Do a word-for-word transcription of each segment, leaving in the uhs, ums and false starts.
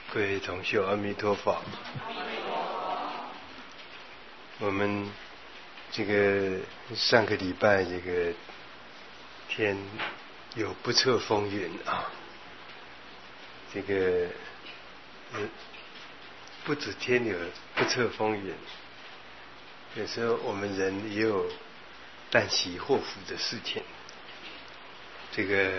各位同修，阿弥陀佛。我们这个上个礼拜这个天有不测风云啊，这个不止天有不测风云，有时候我们人也有旦夕祸福的事情。这个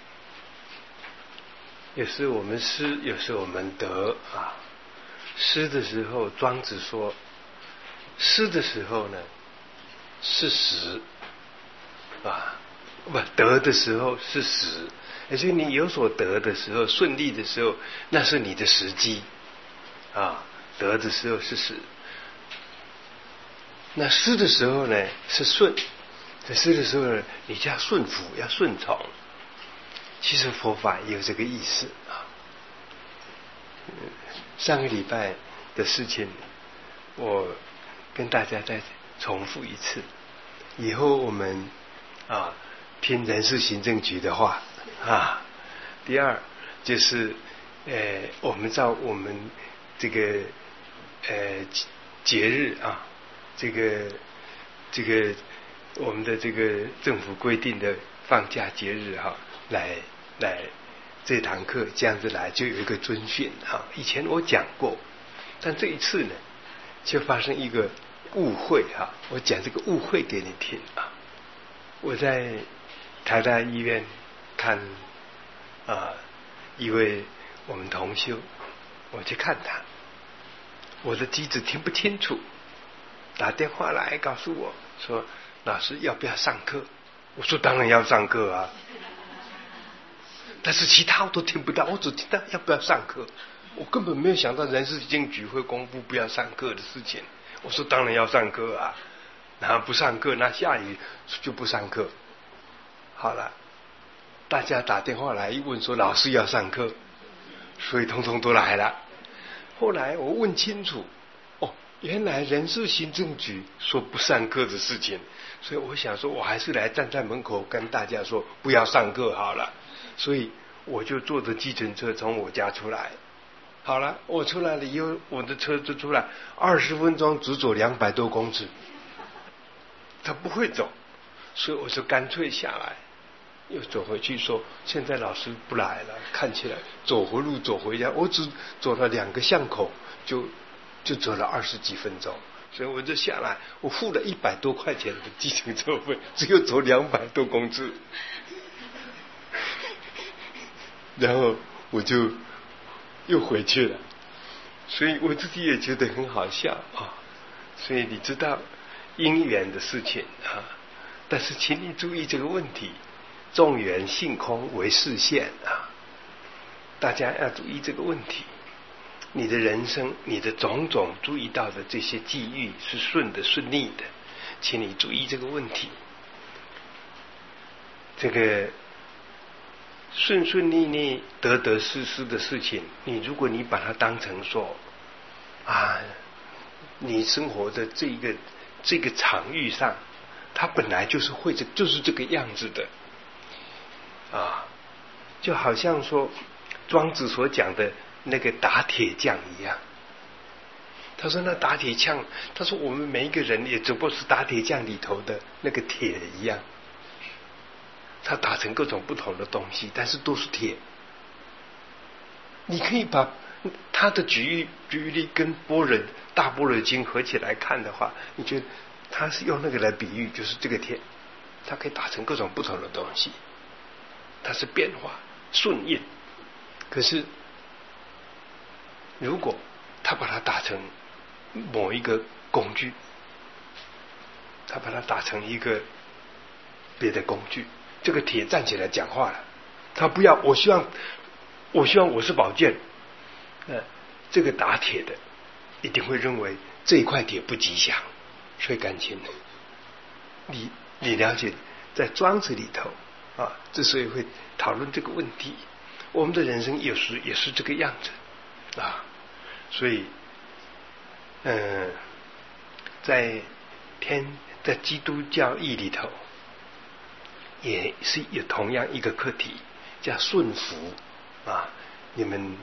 有时我们失，有时我们得啊。失的时候，庄子说，失的时候呢是时啊，不得的时候是时。也就是你有所得的时候，顺利的时候，那是你的时机啊。得的时候是时，那失的时候呢是顺。在失的时候呢，你就要顺服，要顺从。其实佛法也有这个意思啊。上个礼拜的事情，我跟大家再重复一次。以后我们啊听人事行政局的话啊。第二就是呃，我们照我们这个呃节日啊，这个这个我们的这个政府规定的放假节日哈、啊，来来这堂课这样子来，就有一个遵循啊。以前我讲过，但这一次呢，就发生一个误会哈、啊。我讲这个误会给你听啊。我在台大医院看啊一位我们同修，我去看他，我的机子听不清楚，打电话来告诉我说，老师要不要上课？我说当然要上课啊，但是其他我都听不到，我只听到要不要上课。我根本没有想到人事行政局会公布不要上课的事情。我说当然要上课啊，然后不上课，那下雨就不上课。好了，大家打电话来一问说老师要上课，所以通通都来了。后来我问清楚，哦，原来人事行政局说不上课的事情，所以我想说我还是来站在门口跟大家说不要上课好了。所以我就坐着计程车从我家出来。好了，我出来了以后，我的车就出来，二十分钟只走两百多公尺，他不会走，所以我就干脆下来，又走回去说，现在老师不来了，看起来走回路走回家，我只走了两个巷口，就就走了二十几分钟，所以我就下来，我付了一百多块钱的计程车费，只有走两百多公尺，然后我就又回去了，所以我自己也觉得很好笑啊。所以你知道因缘的事情啊，但是请你注意这个问题，众缘性空为示现啊，大家要注意这个问题。你的人生，你的种种注意到的这些际遇是顺的顺利的，请你注意这个问题。这个顺顺利利得得失失的事情，你如果你把它当成说啊，你生活的这个这个场域上，它本来就是会这就是这个样子的啊，就好像说庄子所讲的那个打铁匠一样。他说那打铁匠，他说我们每一个人也只不过是打铁匠里头的那个铁一样，它打成各种不同的东西，但是都是铁。你可以把它的举喻举例跟般若大般若经合起来看的话，你觉得它是用那个来比喻，就是这个铁，它可以打成各种不同的东西，它是变化顺应。可是如果他把它打成某一个工具，他把它打成一个别的工具，这个铁站起来讲话了，他不要，我希望我希望我是宝剑，那这个打铁的一定会认为这一块铁不吉祥，所以感情你你了解，在庄子里头啊，之所以会讨论这个问题，我们的人生有时也是这个样子啊。所以嗯、呃，在天在基督教义里头也是有同样一个课题，叫顺服啊。你们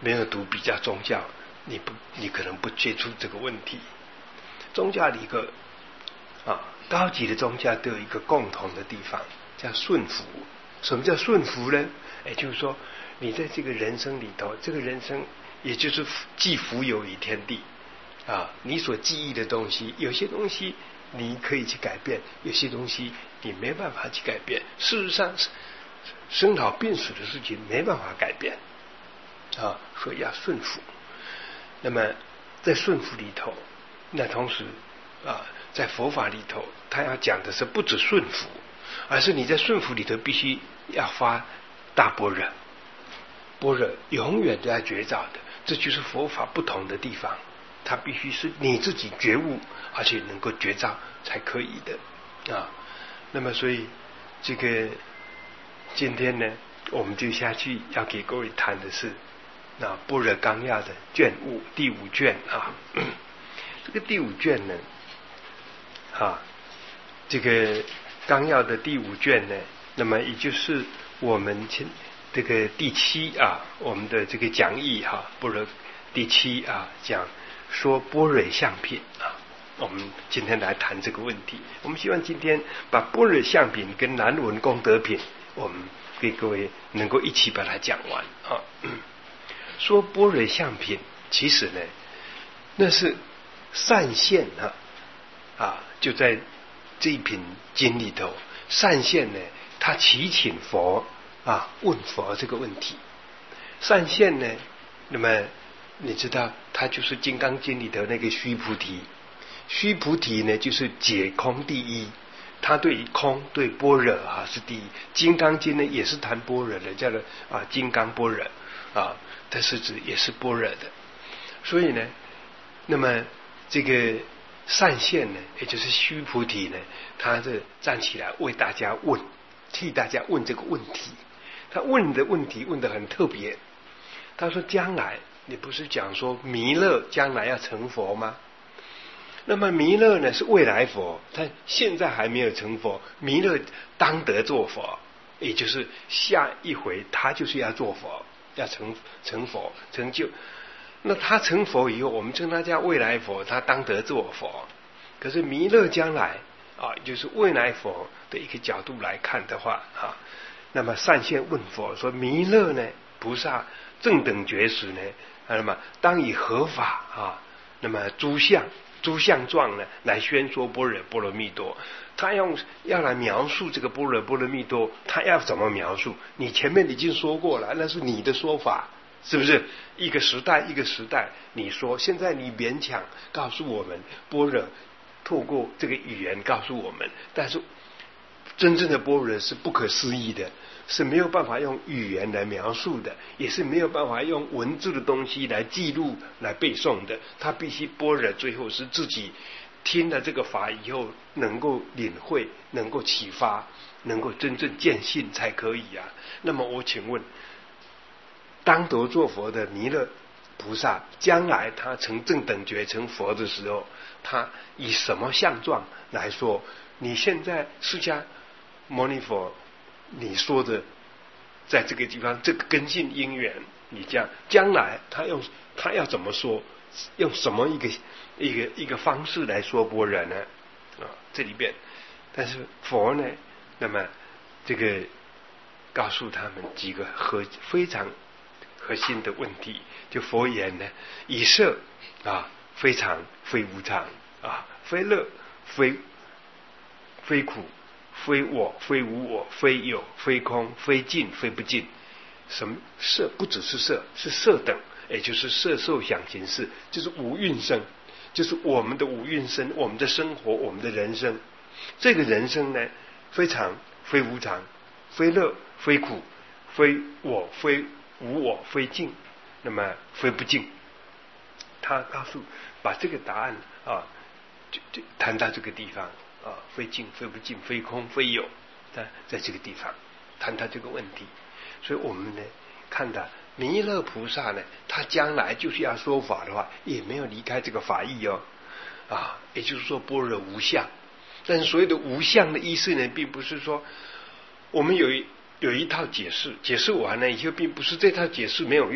没有读比较宗教，你不你可能不接触这个问题。宗教的一个啊高级的宗教都有一个共同的地方，叫顺服。什么叫顺服呢？也就是说，你在这个人生里头，这个人生也就是既浮游于天地啊，你所记忆的东西，有些东西你可以去改变，有些东西你没办法去改变。事实上，生老病死的事情没办法改变啊，所以要顺服。那么在顺服里头，那同时啊，在佛法里头，他要讲的是不止顺服，而是你在顺服里头必须要发大般若。般若永远都要觉照的，这就是佛法不同的地方。它必须是你自己觉悟，而且能够觉照才可以的啊。那么，所以这个今天呢，我们就下去要给各位谈的是那般若纲要的卷五第五卷啊。这个第五卷呢，啊，这个纲要的第五卷呢，那么也就是我们这个第七啊，我们的这个讲义哈、啊，般若第七啊，讲说般若相品啊。我们今天来谈这个问题，我们希望今天把般若相品跟南文功德品，我们给各位能够一起把它讲完啊。说般若相品，其实呢，那是善现啊啊，就在这一品经里头，善现呢，他祈请佛啊，问佛这个问题。善现呢，那么你知道，他就是《金刚经》里头那个须菩提。须菩提呢，就是解空第一，他对空对般若啊是第一。《金刚经》呢也是谈般若的，叫做啊金刚般若啊，它是指也是般若的。所以呢，那么这个善现呢，也就是须菩提呢，他是站起来为大家问，替大家问这个问题。他问的问题问得很特别，他说：将来你不是讲说弥勒将来要成佛吗？那么弥勒呢是未来佛，他现在还没有成佛，弥勒当得做佛，也就是下一回他就是要做佛，要成成佛成就。那他成佛以后，我们称他叫未来佛，他当得做佛。可是弥勒将来啊，就是未来佛的一个角度来看的话啊，那么善现问佛说：弥勒呢，菩萨正等觉时呢，那么当以何法啊？那么诸相。诸相状呢，来宣说般若波罗蜜多。他用要来描述这个般若波罗蜜多，他要怎么描述？你前面已经说过了，那是你的说法，是不是？一个时代一个时代，你说现在你勉强告诉我们般若，透过这个语言告诉我们，但是真正的般若是不可思议的，是没有办法用语言来描述的，也是没有办法用文字的东西来记录来背诵的。他必须般若最后是自己听了这个法以后能够领会，能够启发，能够真正见性才可以啊。那么我请问，当得做佛的弥勒菩萨，将来他成正等觉成佛的时候，他以什么相状来说？你现在释迦牟尼佛你说的在这个地方这个根性因缘，你这样将来他用他要怎么说，用什么一个一个一个方式来说般若呢？啊，这里边，但是佛呢，那么这个告诉他们几个核非常核心的问题，就佛言呢，以色啊，非常非无常啊，非乐非非苦。非我非无我非有非空非尽非不尽。什么色？不只是色，是色等，也就是色受想行识，就是五蕴生，就是我们的五蕴生，我们的生活，我们的人生。这个人生呢，非常非无常，非乐非苦，非我非无我非尽，那么非不尽。他告诉把这个答案啊，就就谈到这个地方。啊，非尽非不尽，非空非有，在在这个地方谈他这个问题。所以我们呢看到弥勒菩萨呢，他将来就是要说法的话，也没有离开这个法义哦，啊，也就是说般若无相。但是所谓的无相的意思呢，并不是说我们有一有一套解释，解释完了以后，并不是这套解释没有用，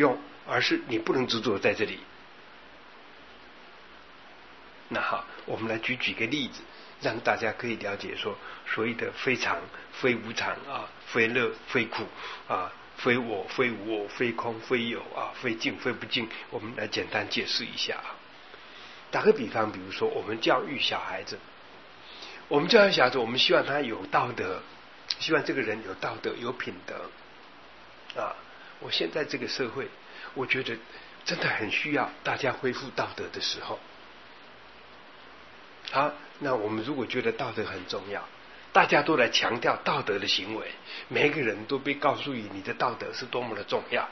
而是你不能执着在这里。那好，我们来举举个例子，让大家可以了解说，所谓的非常、非无常啊，非乐、非苦啊，非我、非无我、非空、非有啊，非净、非不净。我们来简单解释一下啊。打个比方，比如说我们教育小孩子，我们教育小孩子，我们希望他有道德，希望这个人有道德、有品德啊。我现在这个社会，我觉得真的很需要大家恢复道德的时候。好，那我们如果觉得道德很重要，大家都来强调道德的行为，每一个人都被告诉于你的道德是多么的重要，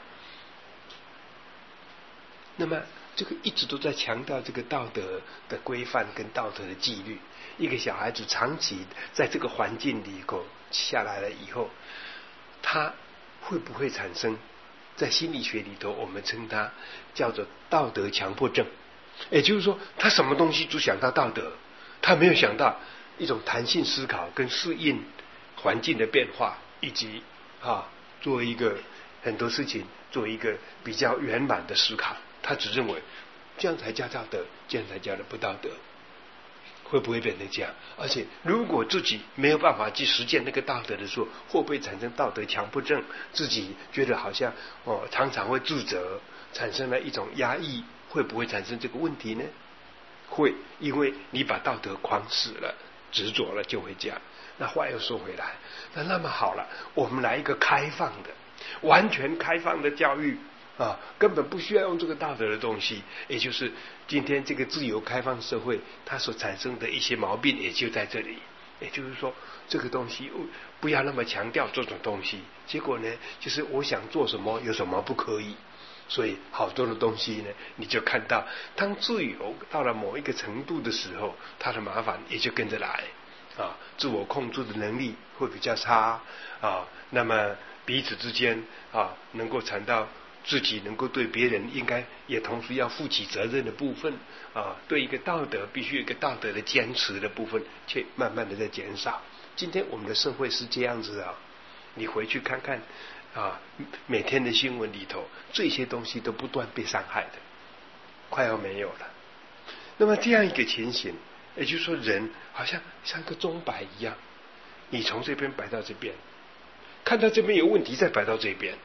那么这个一直都在强调这个道德的规范跟道德的纪律。一个小孩子长期在这个环境里头下来了以后，他会不会产生在心理学里头我们称它叫做道德强迫症？也就是说，他什么东西都想到道德，他没有想到一种弹性思考跟适应环境的变化，以及啊做一个很多事情做一个比较圆满的思考。他只认为这样才叫道德，这样才叫的不道德。会不会变成这样？而且如果自己没有办法去实践那个道德的时候，会不会产生道德强迫症？自己觉得好像哦常常会自责，产生了一种压抑，会不会产生这个问题呢？会，因为你把道德框死了，执着了，就会这样。那话又说回来，那那么好了，我们来一个开放的、完全开放的教育啊，根本不需要用这个道德的东西，也就是今天这个自由开放社会它所产生的一些毛病也就在这里。也就是说，这个东西不要那么强调这种东西，结果呢，就是我想做什么有什么不可以。所以好多的东西呢，你就看到当自由到了某一个程度的时候，它的麻烦也就跟着来啊，自我控制的能力会比较差啊，那么彼此之间啊能够谈到自己能够对别人应该也同时要负起责任的部分啊，对一个道德必须有一个道德的坚持的部分，却慢慢的在减少。今天我们的社会是这样子啊，你回去看看啊，每天的新闻里头这些东西都不断被伤害的，快要没有了。那么这样一个情形，也就是说人好像像个钟摆一样，你从这边摆到这边，看到这边有问题再摆到这边，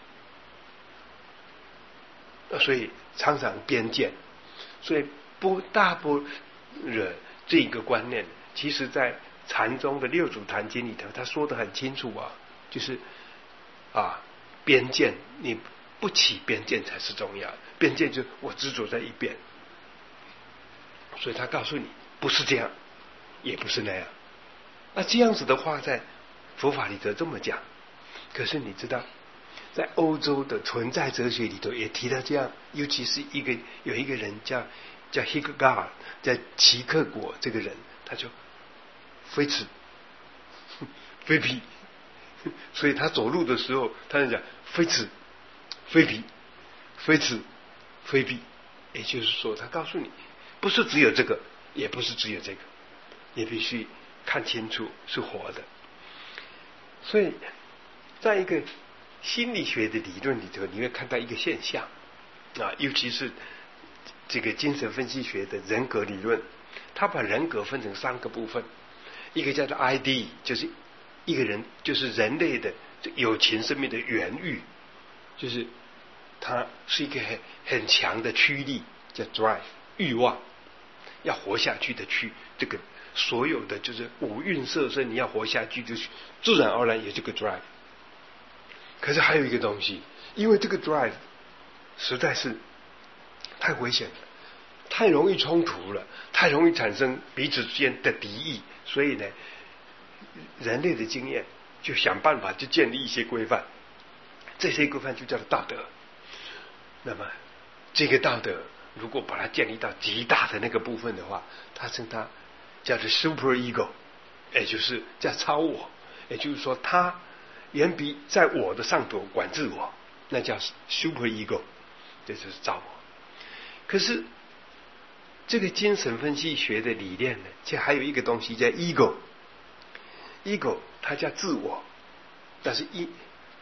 所以常常边界。所以不大不惹这个观念，其实在禅宗的六祖坛经里头他说得很清楚啊，就是啊边界，你不起边界才是重要，边界就我执着在一边。所以他告诉你不是这样也不是那样。那这样子的话在佛法里头这么讲，可是你知道在欧洲的存在哲学里头也提到这样，尤其是一个有一个人叫叫 Hildegard， 在齐克果这个人，他就非此非彼，所以他走路的时候他就讲非此非彼，非此非彼。也就是说他告诉你不是只有这个，也不是只有这个，你必须看清楚是活的。所以在一个心理学的理论里头，你会看到一个现象啊，尤其是这个精神分析学的人格理论，它把人格分成三个部分，一个叫做 I D， 就是一个人就是人类的有情生命的原欲，就是它是一个很很强的驱力，叫 drive 欲望，要活下去的驱，这个所有的就是五蕴色身，你要活下去就是自然而然有这个 drive。可是还有一个东西，因为这个 drive 实在是太危险了，太容易冲突了，太容易产生彼此之间的敌意，所以呢人类的经验就想办法去建立一些规范，这些规范就叫做道德。那么这个道德如果把它建立到极大的那个部分的话，它称它叫做 super ego， 也就是叫超我，也就是说它远比在我的上头管制我，那叫 super ego， 这就是超我。可是这个精神分析学的理念呢，其实还有一个东西叫 ego， ego 它叫自我，但是一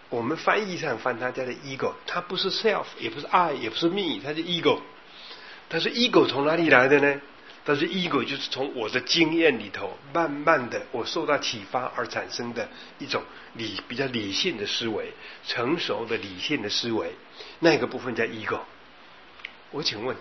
我们翻译上翻它叫做 ego， 它不是 self， 也不是 I， 也不是 me， 它是 ego。但是 ego 从哪里来的呢？但是 ego 就是从我的经验里头，慢慢的我受到启发而产生的一种理比较理性的思维，成熟的理性的思维，那个部分叫 ego。我请问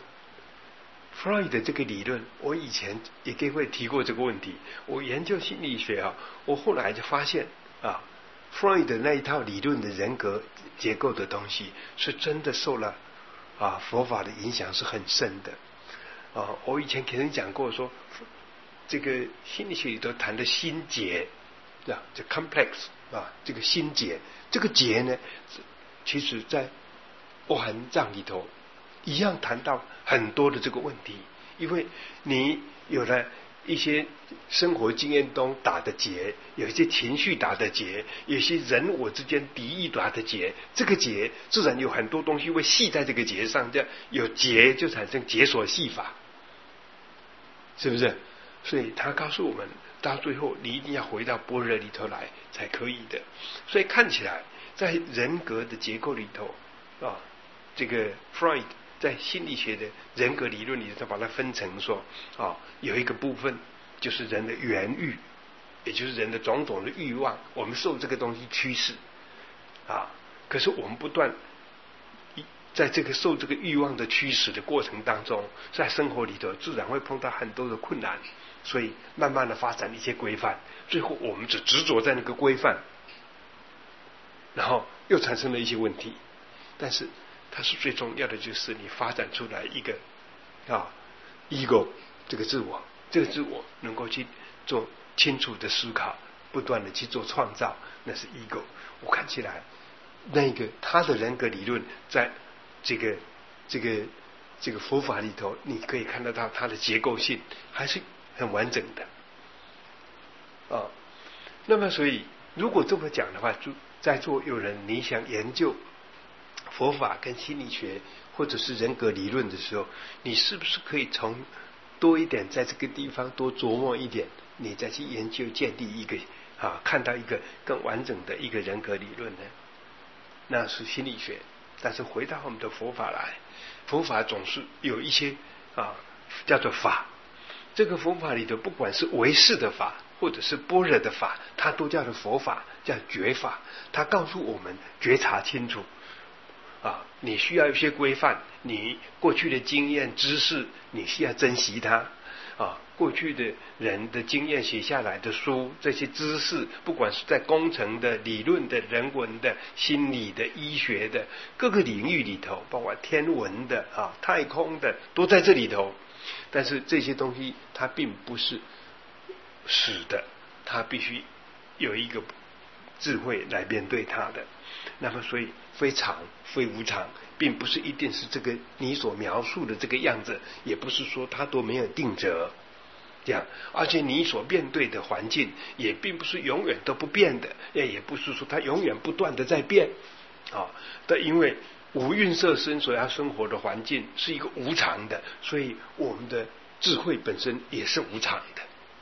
Freud 的这个理论，我以前也给各位提过这个问题。我研究心理学啊，我后来就发现啊 ，Freud 的那一套理论的人格结构的东西，是真的受了啊佛法的影响是很深的。啊，我以前给人讲过说，这个心理学里头谈的心结，啊，这 complex 啊，这个心结，这个结呢，其实在阿含藏里头一样谈到很多的这个问题，因为你有了一些生活经验中打的结，有一些情绪打的结，有些人我之间敌意打的结，这个结自然有很多东西会系在这个结上，这样有结就产生解锁系法，是不是？所以他告诉我们，到最后你一定要回到般若里头来才可以的。所以看起来在人格的结构里头啊，这个 Freud 在心理学的人格理论里头把它分成说啊，有一个部分就是人的原欲，也就是人的种种的欲望，我们受这个东西驱使啊，可是我们不断在这个受这个欲望的驱使的过程当中，在生活里头自然会碰到很多的困难，所以慢慢的发展一些规范，最后我们只执着在那个规范，然后又产生了一些问题。但是它是最重要的，就是你发展出来一个啊 ego 这个自我，这个自我能够去做清楚的思考，不断的去做创造，那是 ego。 我看起来那个他的人格理论在这个这个这个佛法里头，你可以看得到它的结构性还是很完整的啊。那么所以如果这么讲的话，就在座有人你想研究佛法跟心理学或者是人格理论的时候，你是不是可以从多一点在这个地方多琢磨一点，你再去研究建立一个啊，看到一个更完整的一个人格理论呢？那是心理学。但是回到我们的佛法来，佛法总是有一些啊叫做法，这个佛法里头不管是唯识的法或者是般若的法，它都叫做佛法，叫觉法。它告诉我们觉察清楚啊，你需要一些规范，你过去的经验知识你需要珍惜它啊，过去的人的经验写下来的书，这些知识不管是在工程的、理论的、人文的、心理的、医学的各个领域里头，包括天文的啊、太空的，都在这里头。但是这些东西它并不是死的，它必须有一个智慧来面对它的。那么所以非常非无常，并不是一定是这个你所描述的这个样子，也不是说它都没有定则这样，而且你所面对的环境也并不是永远都不变的，也也不是说它永远不断的在变啊。但因为五蕴色身所要生活的环境是一个无常的，所以我们的智慧本身也是无常的。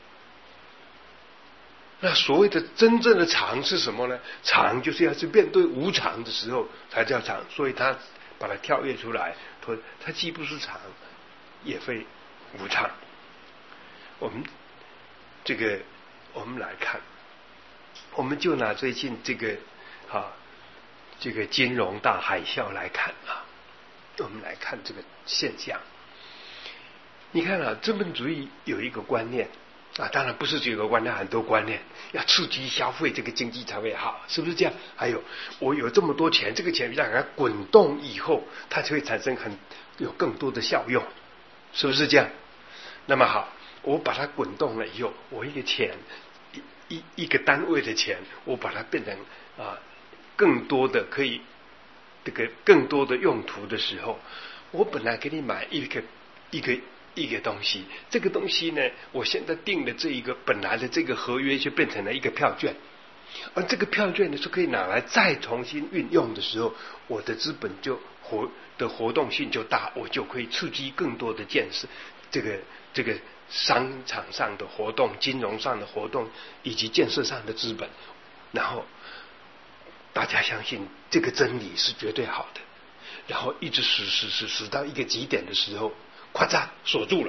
那所谓的真正的常是什么呢？常就是要去面对无常的时候才叫常，所以他把它跳跃出来，说它既不是常，也非无常。我们这个我们来看，我们就拿最近这个啊这个金融大海啸来看啊，我们来看这个现象。你看啊，资本主义有一个观念啊，当然不是只有一个观念，很多观念，要刺激消费，这个经济才会好，是不是这样？还有我有这么多钱，这个钱让它滚动以后，它就会产生很有更多的效用，是不是这样？那么好，我把它滚动了以后，我一个钱一一一个单位的钱，我把它变成啊更多的可以这个更多的用途的时候，我本来给你买一个一个一个东西，这个东西呢，我现在定的这一个本来的这个合约就变成了一个票券，而这个票券呢是可以拿来再重新运用的时候，我的资本就活的活动性就大，我就可以刺激更多的建设，这个这个商场上的活动、金融上的活动以及建设上的资本，然后大家相信这个真理是绝对好的，然后一直死死死死到一个极点的时候，咔嚓锁住了，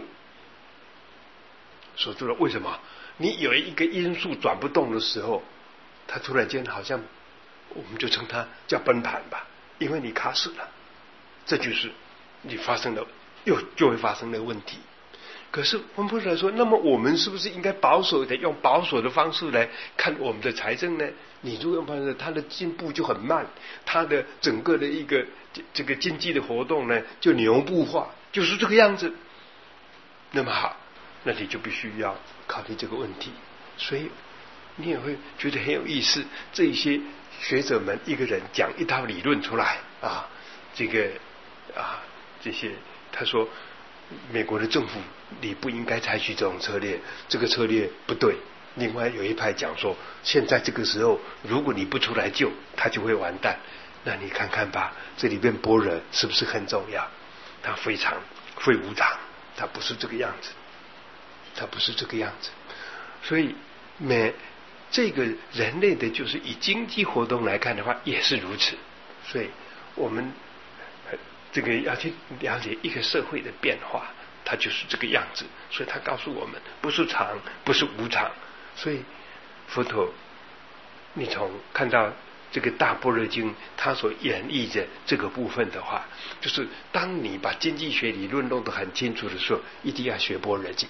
锁住了。为什么？你有一个因素转不动的时候，它突然间好像，我们就称它叫崩盘吧，因为你卡死了，这就是你发生的又就会发生的问题。可是温波来说，那么我们是不是应该保守的用保守的方式来看我们的财政呢？你如果用保守，它的进步就很慢，它的整个的一个这个经济的活动呢就牛步化，就是这个样子。那么好，那你就必须要考虑这个问题。所以你也会觉得很有意思，这些学者们一个人讲一套理论出来啊，这个啊这些他说美国的政府你不应该采取这种策略，这个策略不对。另外有一派讲说，现在这个时候如果你不出来救，他就会完蛋。那你看看吧，这里边般若是不是很重要？它非常非无常，它不是这个样子，它不是这个样子。所以每这个人类的就是以经济活动来看的话也是如此。所以我们这个要去了解一个社会的变化，它就是这个样子。所以他告诉我们不是常不是无常。所以佛陀你从看到这个大般若经它所演绎的这个部分的话，就是当你把经济学理论弄得很清楚的时候，一定要学般若经。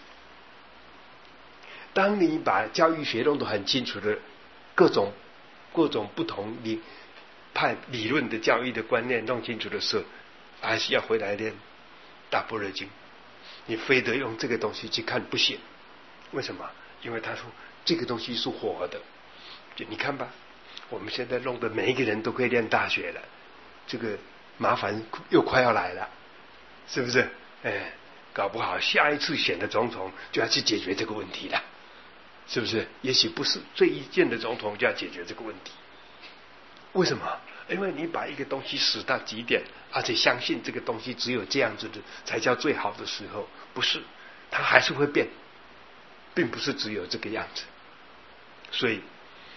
当你把教育学弄得很清楚的各种各种不同理派理论的教育的观念弄清楚的时候，还是要回来练大般若经。你非得用这个东西去看不行。为什么？因为他说这个东西是活的。就你看吧，我们现在弄得每一个人都可以念大学了，这个麻烦又快要来了，是不是？哎，搞不好下一次选的总统就要去解决这个问题了，是不是？也许不是这一届的总统就要解决这个问题。为什么？因为你把一个东西使到极点，而且相信这个东西只有这样子的才叫最好的时候，不是，它还是会变，并不是只有这个样子。所以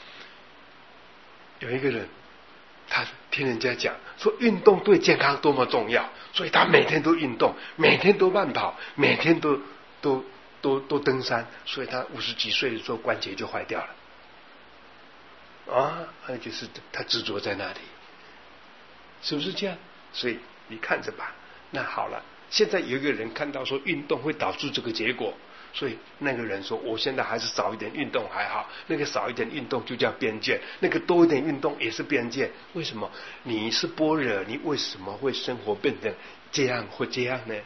有一个人他听人家讲说运动对健康多么重要，所以他每天都运动，每天都慢跑，每天都都都都登山，所以他五十几岁的时候关节就坏掉了啊，那就是他执着在那里，是不是这样？所以你看着吧。那好了，现在有一个人看到说运动会导致这个结果，所以那个人说我现在还是少一点运动还好，那个少一点运动就叫边界，那个多一点运动也是边界。为什么？你是般若，你为什么会生活变成这样或这样呢？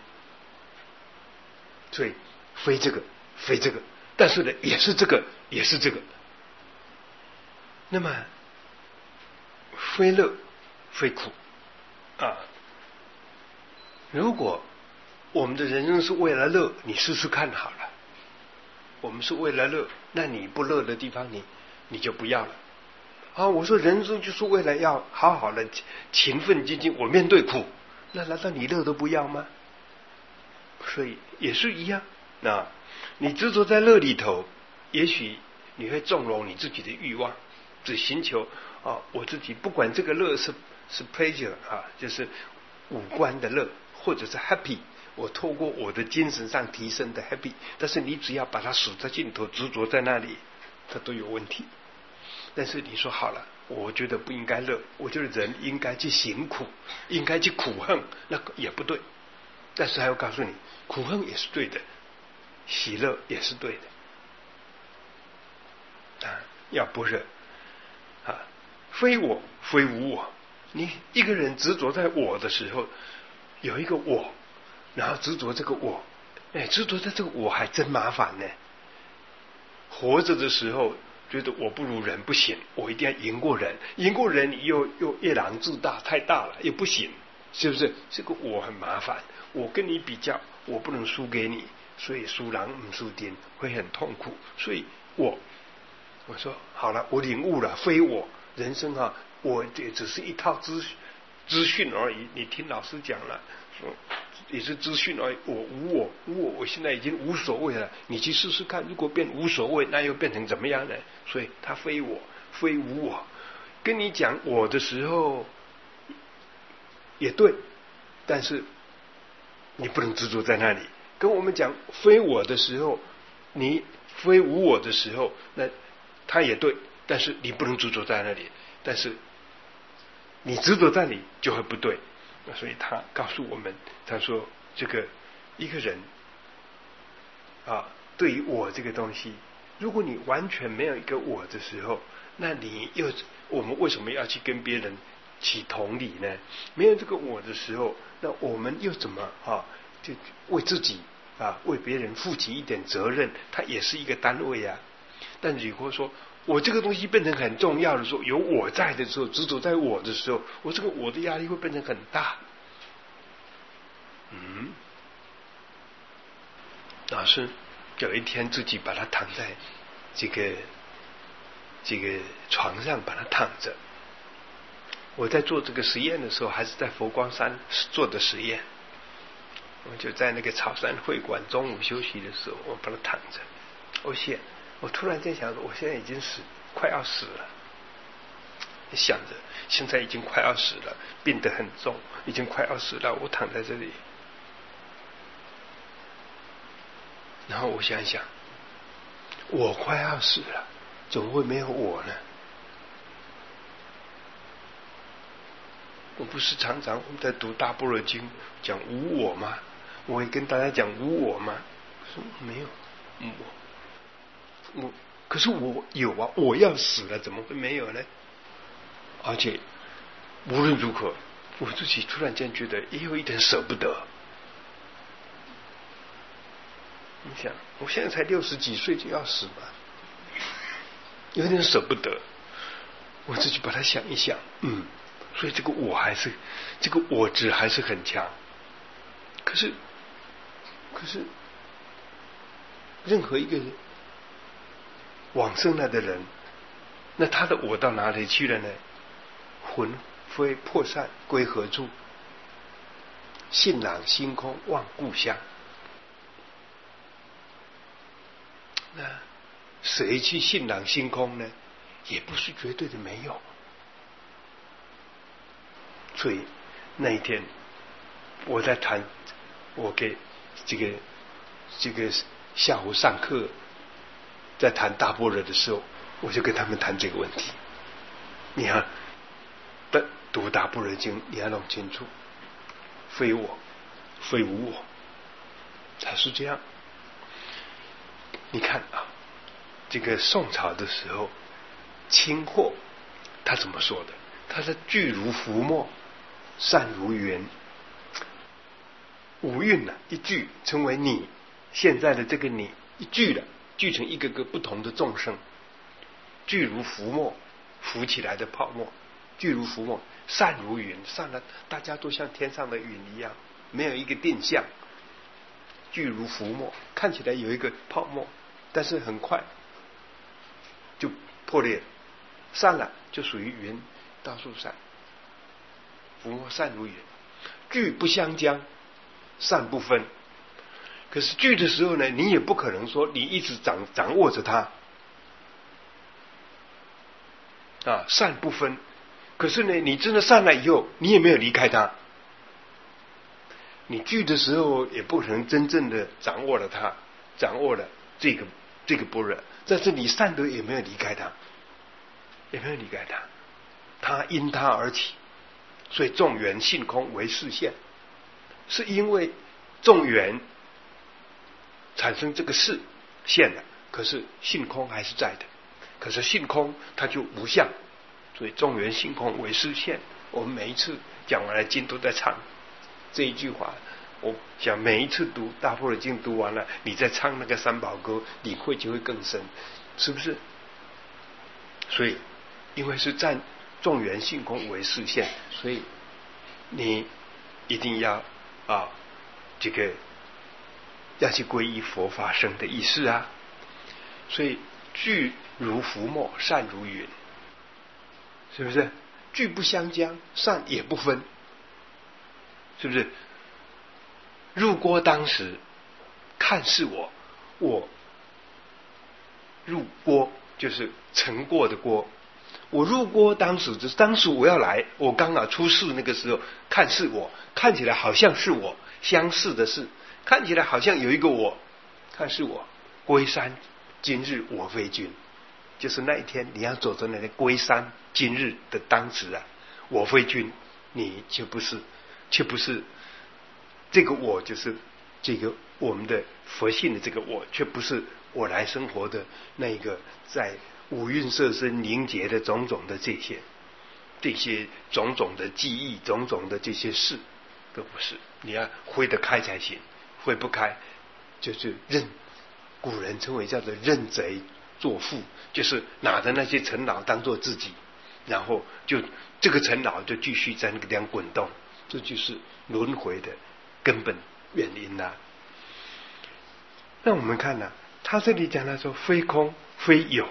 所以非这个非这个，但是呢也是这个也是这个。那么非乐非苦啊！如果我们的人生是为了乐，你试试看好了。我们是为了乐，那你不乐的地方，你你就不要了啊！我说人生就是为了要好好的勤奋精进，我面对苦，那难道你乐都不要吗？所以也是一样。那你执着在乐里头，也许你会纵容你自己的欲望，只寻求啊，我自己不管这个乐是是 pleasure 啊，就是五官的乐，或者是 happy， 我透过我的精神上提升的 happy， 但是你只要把它死在尽头，执着在那里，它都有问题。但是你说好了，我觉得不应该乐，我觉得人应该去行苦，应该去苦恨，那个也不对。但是还要告诉你，苦恨也是对的，喜乐也是对的啊，要般若啊，非我非无我。你一个人执着在我的时候，有一个我，然后执着这个我，哎，执着在这个我还真麻烦呢。活着的时候觉得我不如人不行，我一定要赢过人，赢过人你又又夜郎自大太大了，又不行，是不是？这个我很麻烦，我跟你比较，我不能输给你，所以输人不输阵会很痛苦。所以我我说好了，我领悟了，非我人生啊，我也只是一套资资讯而已。你听老师讲了，说也是资讯而已。我无我无我，我现在已经无所谓了。你去试试看，如果变无所谓，那又变成怎么样呢？所以它非我非无我， 跟你讲我的时候也对，但是你不能执着在那里。跟我们讲非我的时候，你非无我的时候，那他也对，但是你不能执着在那里。但是你执着在那里就会不对。所以他告诉我们，他说这个一个人啊，对于我这个东西，如果你完全没有一个我的时候，那你又我们为什么要去跟别人起同理呢？没有这个我的时候，那我们又怎么啊？就为自己啊，为别人负起一点责任，它也是一个单位啊。但如果说我这个东西变成很重要的时候，有我在的时候，执着在我的时候，我这个我的压力会变成很大。嗯，老师有一天自己把它躺在这个这个床上，把它躺着。我在做这个实验的时候，还是在佛光山做的实验。我就在那个草山会馆，中午休息的时候，我把它躺着。我想，我突然间想，我现在已经死，快要死了。想着现在已经快要死了，病得很重，已经快要死了，我躺在这里。然后我想想，我快要死了，怎么会没有我呢？我不是常常我们在读大般若经讲无我吗？我会跟大家讲无我吗？说没有我，我可是我有啊！我要死了，怎么会没有呢？而且无论如何，我自己突然间觉得也有一点舍不得。你想，我现在才六十几岁就要死嘛，有点舍不得。我自己把它想一想，嗯，所以这个我还是这个我执还是很强。可是，可是，任何一个人往生了的人，那他的我到哪里去了呢？魂飞魄散归何处？信朗星空望故乡。那谁去信朗星空呢？也不是绝对的没有。所以那一天我在谈，我给这个这个下午上课在谈大般若的时候，我就跟他们谈这个问题。你看读大般若经，你要弄清楚，非我非无我，才是这样。你看啊，这个宋朝的时候，清货他怎么说的？他说聚如浮沫，散如云。五蕴呢、啊，一聚成为你，现在的这个你一聚了，聚成一个个不同的众生。聚如浮沫，浮起来的泡沫，聚如浮沫，散如云，散了，大家都像天上的云一样，没有一个定向。聚如浮沫，看起来有一个泡沫，但是很快就破裂了，散了就属于云，到处散。浮沫散如云，聚不相将，散不分。可是聚的时候呢，你也不可能说你一直掌掌握着它啊，散不分。可是呢，你真的散了以后，你也没有离开它。你聚的时候也不可能真正的掌握了它，掌握了这个这个般若，但是你散的也没有离开它，也没有离开它，它因它而起。所以众缘性空为示现，是因为众缘产生这个示现了，可是性空还是在的。可是性空它就无相，所以众缘性空为示现。我们每一次讲完了经都在唱这一句话，我想每一次读大般若经读完了，你再唱那个三宝歌，领会就会更深，是不是？所以因为是占众缘性空为示现，所以你一定要啊，这个要去皈依佛法僧的意思啊。所以聚如浮沫，散如云，是不是？聚不相将，散也不分，是不是？入锅当时看是我，我入锅就是盛过的锅， 我入锅当时就是当时我要来，我刚好出世那个时候，看是我，看起来好像是我，相似的是，看起来好像有一个我，看是我。龟山今日我非君，就是那一天你要走着那个龟山今日的当时啊，我非君，你却不是，却不是这个我，就是这个我们的佛性的这个我，却不是我来生活的那个在五蕴色身凝结的种种的这些这些种种的记忆，种种的这些事都不是。你要挥得开才行，挥不开就是认，古人称为叫做认贼作父，就是拿着那些尘劳当做自己，然后就这个尘劳就继续在那个地方滚动，这就是轮回的根本原因啦、啊。那我们看呢、啊，他这里讲他说非空非有，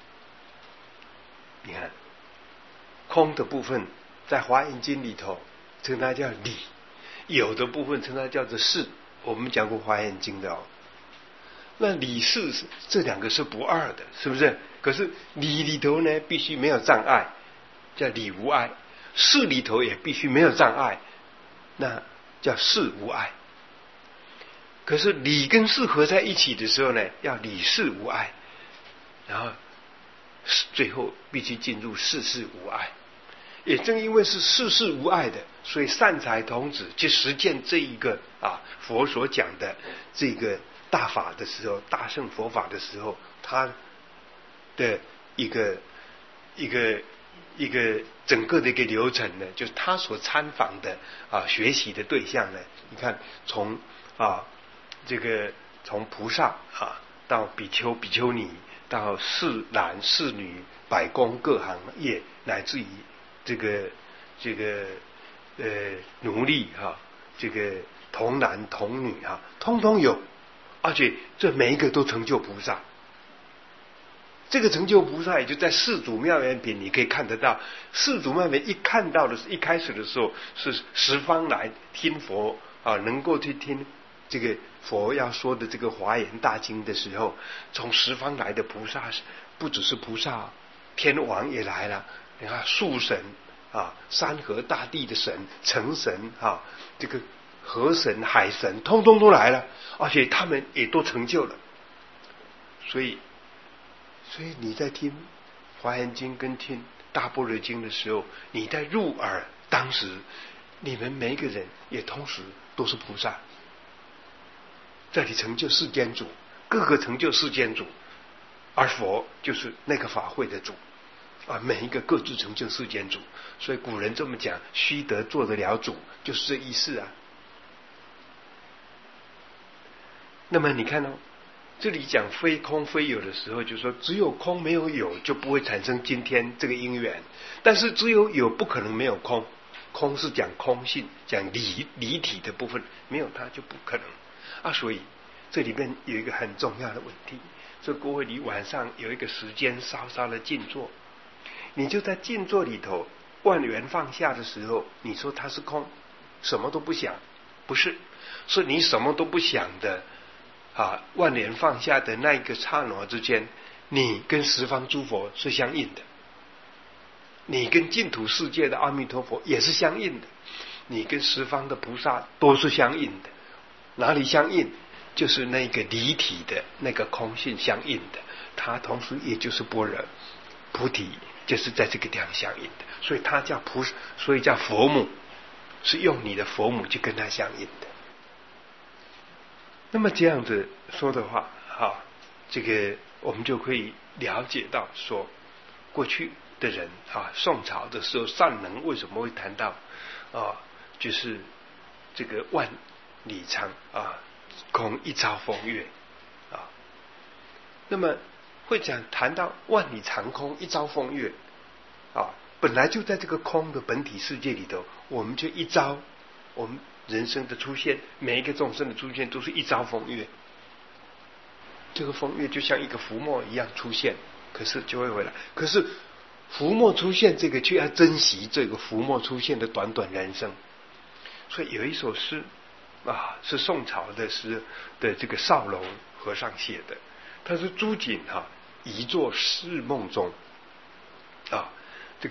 你看空的部分在华严经里头称它叫理，有的部分称它叫做事。我们讲过华严经的哦。那理事这两个是不二的，是不是？可是理里头呢，必须没有障碍，叫理无碍；事里头也必须没有障碍，那叫事无碍。可是理跟事合在一起的时候呢，要理事无碍，然后最后必须进入事事无碍。也正因为是事事无碍的，所以善财童子去实践这一个啊佛所讲的这个大法的时候，大乘佛法的时候，他的一个一个一个整个的一个流程呢，就是他所参访的啊学习的对象呢，你看从啊这个从菩萨啊到比丘比丘尼，到士男士女，百工各行业，乃至于这个这个呃奴隶哈、啊，这个童男童女哈、啊，通通有。而且这每一个都成就菩萨，这个成就菩萨也就在四祖妙缘品你可以看得到。四祖妙缘一看到的是一开始的时候是十方来听佛啊，能够去听这个佛要说的这个华严大经的时候，从十方来的菩萨不只是菩萨，天王也来了，你看树神啊，山河大地的神，城神啊，这个河神海神通通都来了，而且他们也都成就了。所以所以你在听华严经跟听大般若经的时候，你在入耳，当时你们每一个人也同时都是菩萨，这里成就世间主，各个成就世间主，而佛就是那个法会的主啊，每一个各自成就世间主。所以古人这么讲，须得做得了主，就是这意思啊。那么你看哦，这里讲非空非有的时候，就说只有空没有有，就不会产生今天这个因缘。但是只有有不可能没有空，空是讲空性，讲离离体的部分，没有它就不可能啊。所以这里面有一个很重要的问题，所以各位你晚上有一个时间稍稍的静坐，你就在静坐里头万缘放下的时候，你说它是空，什么都不想，不是，是你什么都不想的啊，万缘放下的那一个刹那之间，你跟十方诸佛是相应的，你跟净土世界的阿弥陀佛也是相应的，你跟十方的菩萨都是相应的。哪里相应？就是那个离体的那个空性相应的，它同时也就是般若菩提，就是在这个地方相应的，所以它叫菩萨，所以叫佛母，是用你的佛母去跟它相应的。那么这样子说的话，啊，这个我们就可以了解到说，过去的人啊，宋朝的时候，善能为什么会谈到啊，就是这个万里长啊，空一朝风月啊。那么会讲谈到万里长空一朝风月啊，本来就在这个空的本体世界里头，我们就一朝我们人生的出现，每一个众生的出现都是一朝风月，这个风月就像一个浮沫一样出现，可是就会回来。可是浮沫出现这个，却要珍惜这个浮沫出现的短短人生。所以有一首诗啊，是宋朝的诗的这个少龙和尚写的，他是朱瑾哈、啊，一作诗梦中啊，这个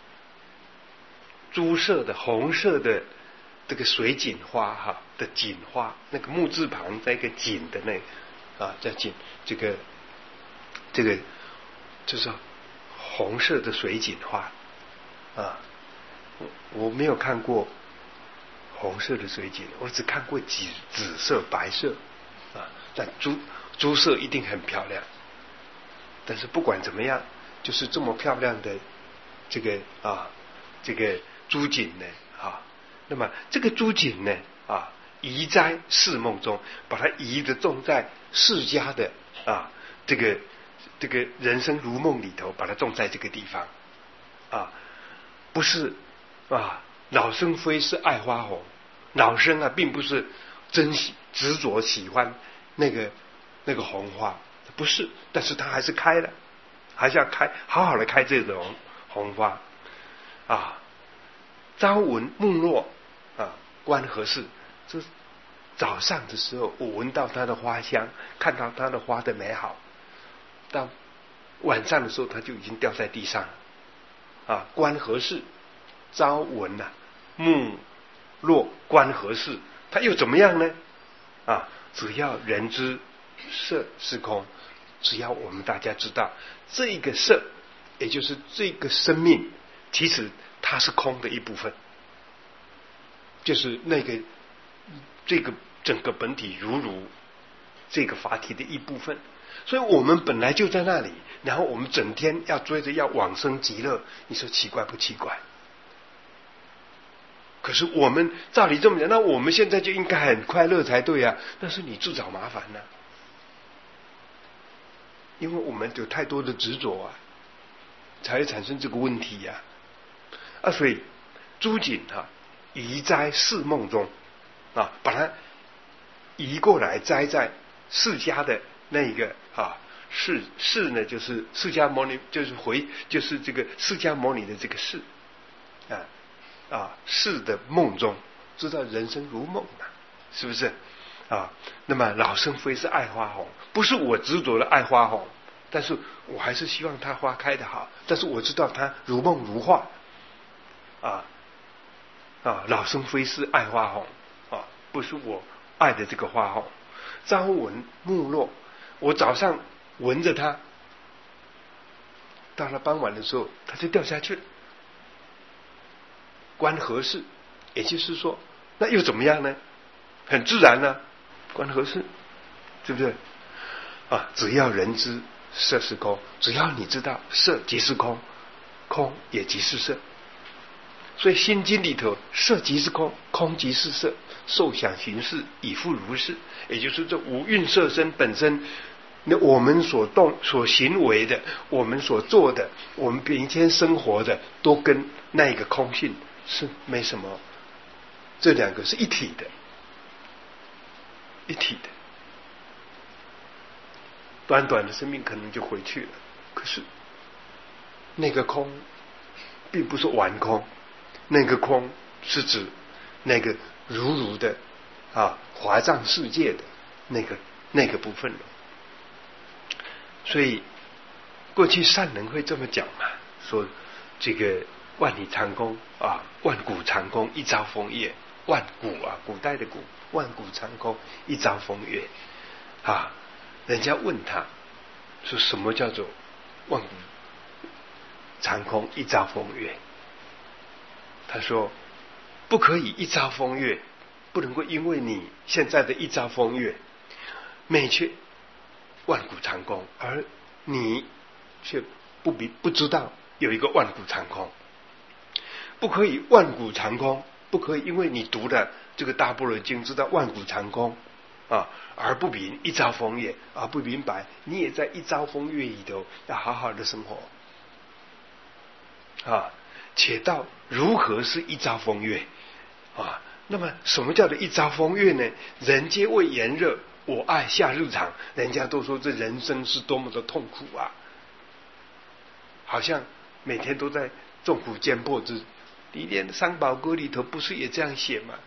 朱色的、红色的这个水锦花哈的锦花，那个木字旁在一个锦的那个啊叫锦，这个这个就是红色的水锦花啊，我我没有看过红色的水锦，我只看过紫紫色、白色啊，但朱朱色一定很漂亮。但是不管怎么样，就是这么漂亮的这个啊，这个朱锦呢啊，那么这个朱锦呢啊，移在世梦中，把它移的种在释迦的啊这个这个人生如梦里头，把它种在这个地方啊，不是啊，老生非是爱花红，老生啊并不是真喜执着喜欢那个那个红花。不是，但是它还是开了，还是要开，好好的开这种红花啊。朝闻暮落啊，观何事？这早上的时候，我闻到它的花香，看到它的花的美好；到晚上的时候，它就已经掉在地上了啊。观何事？朝闻啊，暮落观何事？它又怎么样呢？啊，只要人知色是空，只要我们大家知道这个色，也就是这个生命，其实它是空的一部分，就是那个这个整个本体如如这个法体的一部分。所以我们本来就在那里，然后我们整天要追着要往生极乐，你说奇怪不奇怪？可是我们照理这么讲，那我们现在就应该很快乐才对啊，但是你自找麻烦呢、啊。因为我们有太多的执着啊，才会产生这个问题呀、啊。啊，所以朱锦啊，移栽释梦中啊，把它移过来栽在释迦的那个啊，释释呢就是释迦牟尼，就是回就是这个释迦牟尼的这个释啊啊释的梦中，知道人生如梦啊，是不是？啊，那么老生非是爱花红，不是我执着的爱花红，但是我还是希望它花开的好，但是我知道它如梦如画，啊啊，老生非是爱花红啊，不是我爱的这个花红。朝闻暮落，我早上闻着它，到了傍晚的时候，它就掉下去了。观何事？也就是说，那又怎么样呢？很自然呢、啊。观何事？对不对？啊，只要人知色是空，只要你知道色即是空，空也即是色。所以《心经》里头，色即是空，空即是色，受想行识已复如是。也就是这五蕴色身本身，那我们所动、所行为的，我们所做的，我们每天生活的，都跟那个空性是没什么，这两个是一体的。一体的，短短的生命可能就回去了。可是那个空并不是完空，那个空是指那个如如的啊华藏世界的那个那个部分了。所以过去善人会这么讲嘛，说这个万里长空啊，万古长空一朝风月。万古啊，古代的古，万古长空一朝风月啊！人家问他说什么叫做万古长空一朝风月？他说不可以一朝风月，不能够因为你现在的一朝风月灭却万古长空，而你却不比不知道有一个万古长空。不可以万古长空，不可以因为你读的这个大般若经知道万古长空啊，而不明一朝风月，而不明白你也在一朝风月里头要好好的生活啊。且道如何是一朝风月啊？那么什么叫做一朝风月呢？人皆为炎热，我爱夏日长。人家都说这人生是多么的痛苦啊，好像每天都在众苦艰迫之。你连三宝歌里头不是也这样写吗？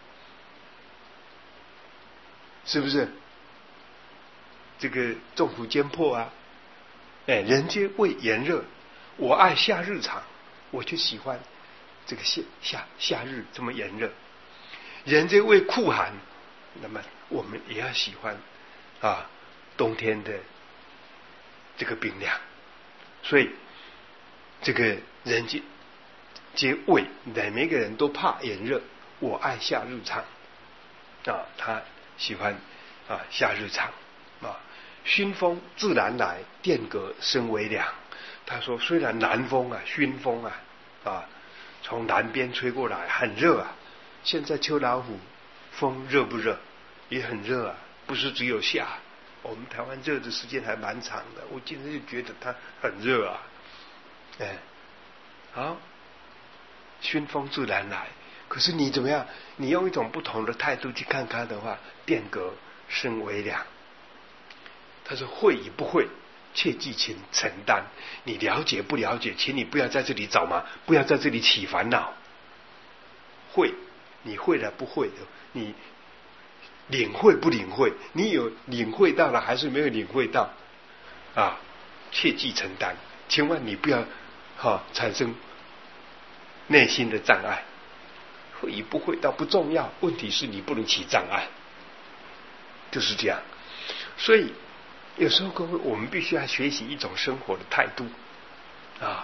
是不是？这个众苦艰迫啊，哎，人皆为炎热， 我爱夏日长，我就喜欢这个夏夏夏日这么炎热。人这为酷寒，那么我们也要喜欢啊冬天的这个冰凉。所以这个人皆皆畏，每个人都怕炎热。我爱夏日长啊，他喜欢啊夏日长啊。熏风自然来，殿阁深为凉。他说，虽然南风啊，熏风啊啊，从南边吹过来，很热啊。现在秋老虎风热不热？也很热啊，不是只有夏。我们台湾热的时间还蛮长的，我今天就觉得它很热啊。哎，好，熏风自然来。可是你怎么样？你用一种不同的态度去看它的话，殿阁深为凉。他说会与不会，切记请承担。你了解不了解，请你不要在这里找嘛，不要在这里起烦恼。会，你会了不会的，你领会不领会？你有领会到了还是没有领会到？啊，切记承担，千万你不要哈、啊、产生内心的障碍。会与不会倒不重要，问题是你不能起障碍，就是这样。所以有时候各位，我们必须要学习一种生活的态度啊。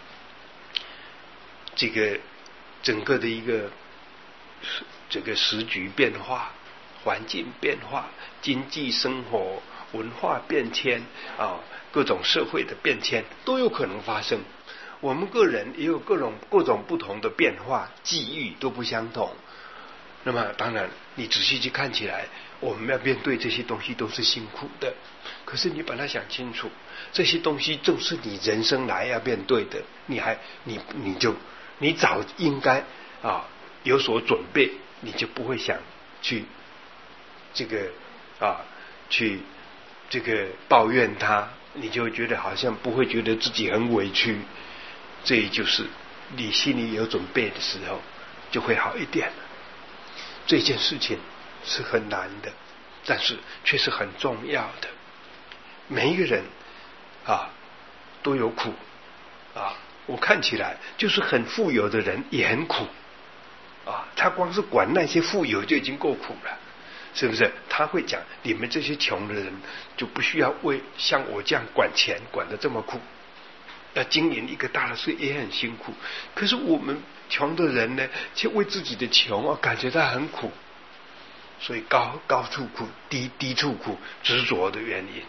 这个整个的一个这个时局变化、环境变化、经济生活、文化变迁啊，各种社会的变迁都有可能发生。我们个人也有各种各种不同的变化，际遇都不相同。那么当然你仔细去看起来，我们要面对这些东西都是辛苦的。可是你把它想清楚，这些东西正是你人生来要面对的，你还你你就你早应该啊有所准备，你就不会想去这个啊去这个抱怨它，你就觉得好像不会觉得自己很委屈。这也就是你心里有准备的时候就会好一点了。这件事情是很难的，但是却是很重要的。每一个人啊都有苦啊，我看起来就是很富有的人也很苦啊，他光是管那些富有就已经够苦了，是不是？他会讲你们这些穷的人就不需要为像我这样管钱管得这么苦，要经营一个大的事也很辛苦。可是我们穷的人呢，却为自己的穷啊感觉到很苦，所以高高处苦，低低处苦，执着的原因。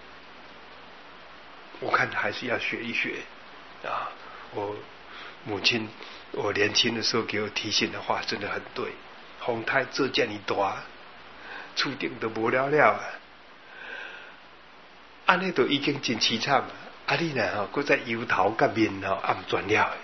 我看还是要学一学啊！我母亲，我年轻的时候给我提醒的话真的很对。风台做这么大，厝顶都无了了啊！安尼都已经真凄惨啊！啊，你呢？哈，搁在油头甲面吼，也唔转了。